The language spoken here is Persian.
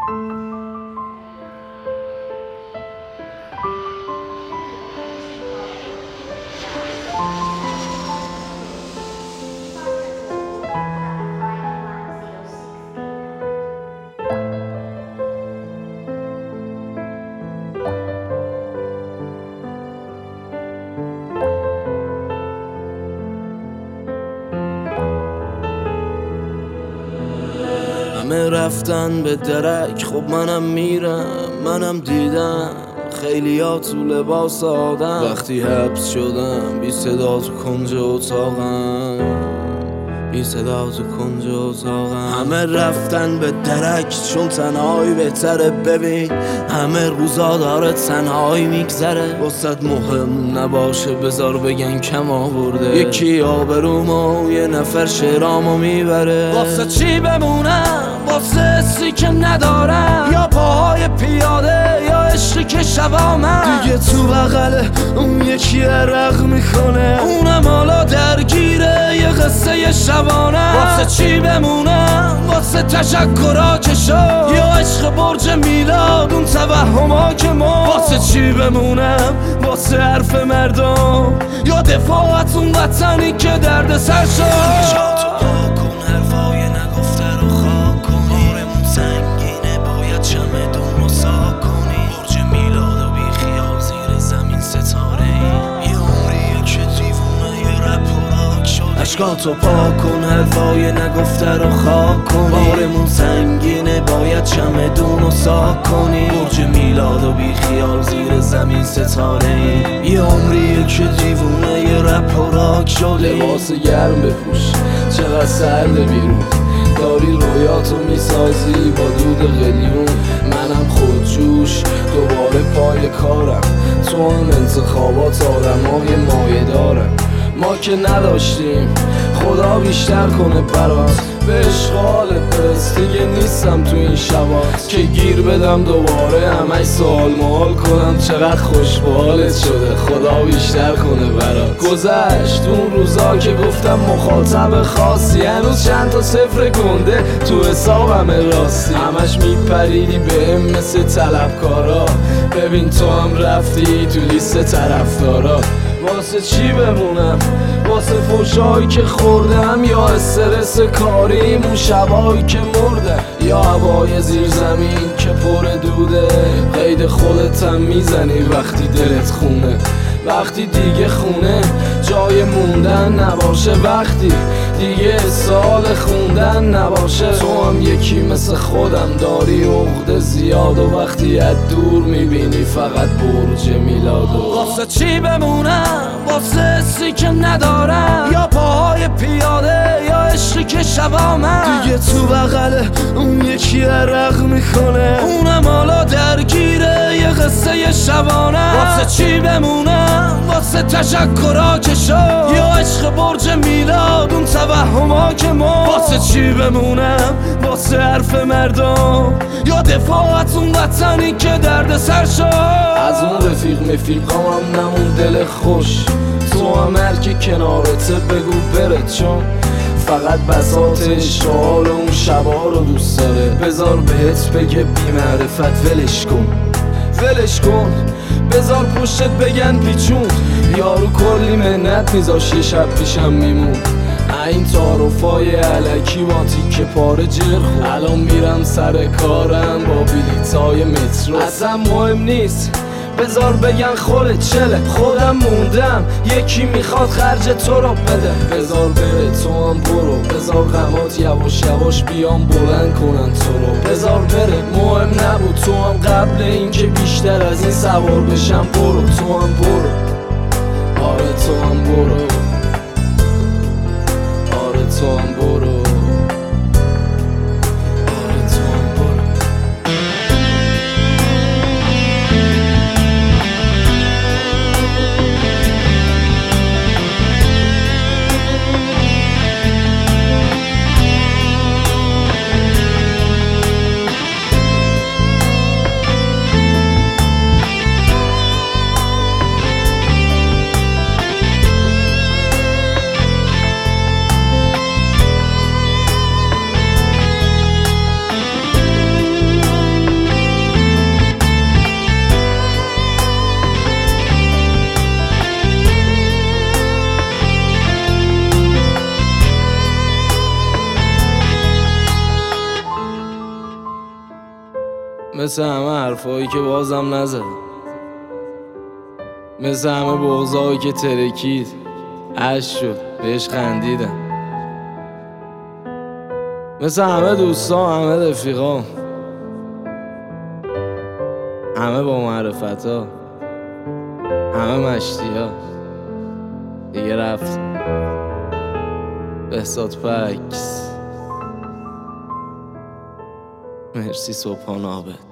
همه رفتن به درک، خب منم میرم، منم دیدم خیلی ها تو لباس آدم. وقتی حبس شدم بی صدا تو کنج اتاقم، بی صدا تو کنج اتاقم. همه رفتن به درک چون تنهایی بهتره. ببین همه روزا داره تنهایی میگذره. واسد مهم نباشه بذار بگن کم آورده. یکی آبرومو یه نفر شعرامو میبره. واسه چی بمونم واسه حسی که ندارم، یا پاهای پیاده یا عشقی که شبا من دیگه تو بغله اون یکی عرق میکنه. اونم حالا درگیره یه قصه شبانه. واسه چی بمونم واسه تشکرها که شد، یا عشق برج میلاد اون توهما که ما. واسه چی بمونم واسه حرف مردم، یا دفاعت اون وطنی که درد سر شد. اشکاتو پاک کن، حرفای نگفته رو خاک کنی. بارمون سنگینه باید چمدونو ساک کنی. برج میلاد و بی خیال زیر زمین ستاره ای. یه عمریه که دیوونه یه رپ و راک شده. لباس گرم بپوش چقدر سرده بیرون، داری رویاتو میسازی با دود قلیون. منم خودجوش دوباره پای کارم، تو هم انتخابات آدمای مایه دارم. ما که نداشتیم خدا بیشتر کنه برات. به اشغالت برس دیگه نیستم تو این شبات که گیر بدم دوباره همش سوال محال کنم. چقدر خوش به حالت شده خدا بیشتر کنه برات. گذشت اون روزا که گفتم مخاطب خاصی، هنوز چند تا صفر گنده تو حسابم راستی. همش میپریدی بهم مثل طلبکارا، ببین تو هم رفتی تو لیست طرفدارا. واسه چی بمونم واسه فوشایی که خوردم، یا استرس کاریم اون شبایی که مردم، یا هوای زیر زمین که پر دوده. قید خودتم میزنی وقتی دلت خونه، وقتی دیگه خونه جای موندن نباشه، وقتی دیگه سال خوندن نباشه. تو هم یکی مثل خودم داری عقده زیاد، و وقتی از دور میبینی فقط برج میلادو. واسه چی بمونم واسه حسی که ندارم، یا پاهای پیاده یا عشقی که شبا من دیگه تو بغله اون یکی عرق میکنه. اونم حالا درگیره یه قصه شبانه. واسه چی بمونم واسه تشکرها که شد، یا عشق برج میلاد اون توهما که ما. واسه چی بمونم واسه حرف مردم، یا دفاعت اون وطنی که درد سر شد. از اون رفیق مفیقام نمون دل خوش، تو هم هر کی کنارته بگو بره، چون فقط بساط اشتغال اون شبا رو دوست داره. بذار بهت بگه بی معرفت ولش کن، ولش کن. بذار پشتت بگن پیچون، یارو کلی منت میذاش یه شب پیشم میمون. این تعارفای علکی با تیکه پاره جرخون. الان میرم سر کارم با بلیطای مترو، اصلا مهم نیست بذار بگن خودت چله. خودم موندم یکی میخواد خرج تو رو بده. بذار بره تو هم برو، بذار غمات یواش یواش بیام بلند کنن تو رو. بذار بره مهم نبود تو هم قبل این که بیشتر از این سوار بشم برو. تو هم برو، آره تو هم برو، آره تو هم برو. مثل همه حرفایی که بازم نزدم، مثل همه بغضایی که ترکید عشق شد بهش خندیدم، مثل همه دوستان، همه رفیقان، همه با معرفتا، همه مشتیا دیگه رفت. بهزاد فکس. مرسی صبحانه آبد.